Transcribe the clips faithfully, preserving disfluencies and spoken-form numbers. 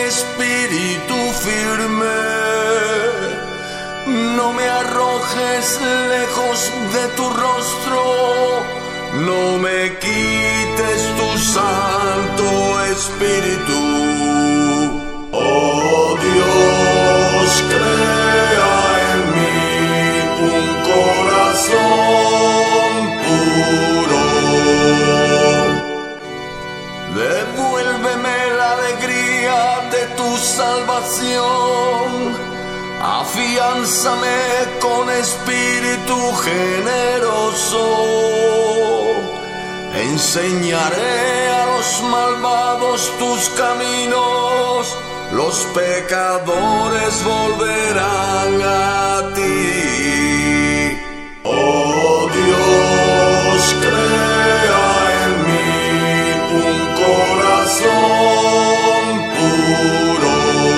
espíritu firme. No me arrojes lejos de tu rostro, no me quites tu santo espíritu. Oh Dios, crea en mí un corazón puro. Devuélveme la alegría de tu salvación. Afiánzame con espíritu generoso. Enseñaré a los malvados tus caminos, los pecadores volverán a ti. Oh Dios, crea en mí un corazón puro.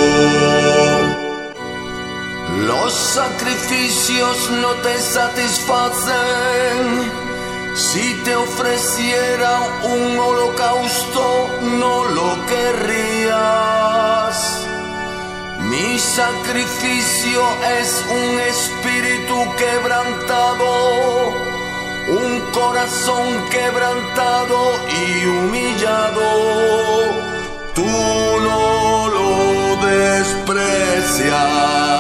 Los sacrificios no te satisfacen. Si te ofreciera un holocausto, no lo querrías. Mi sacrificio es un espíritu quebrantado, un corazón quebrantado y humillado. Tú no lo desprecias.